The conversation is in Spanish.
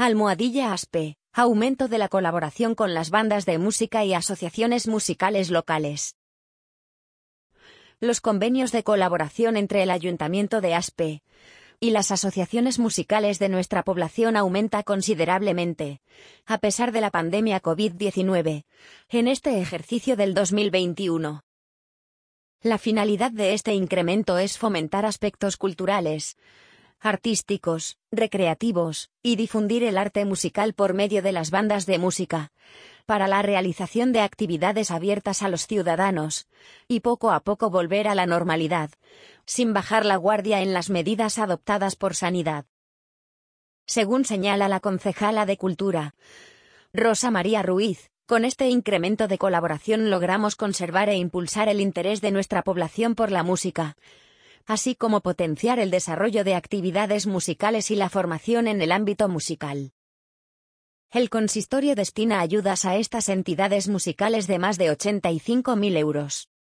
Almohadilla ASPE, aumento de la colaboración con las bandas de música y asociaciones musicales locales. Los convenios de colaboración entre el Ayuntamiento de Aspe y las asociaciones musicales de nuestra población aumenta considerablemente, a pesar de la pandemia COVID-19, en este ejercicio del 2021. La finalidad de este incremento es fomentar aspectos culturales, artísticos, recreativos, y difundir el arte musical por medio de las bandas de música, para la realización de actividades abiertas a los ciudadanos, y poco a poco volver a la normalidad, sin bajar la guardia en las medidas adoptadas por Sanidad. Según señala la concejala de Cultura, Rosa María Ruiz, con este incremento de colaboración logramos conservar e impulsar el interés de nuestra población por la música, así como potenciar el desarrollo de actividades musicales y la formación en el ámbito musical. El consistorio destina ayudas a estas entidades musicales de más de 85.000 euros.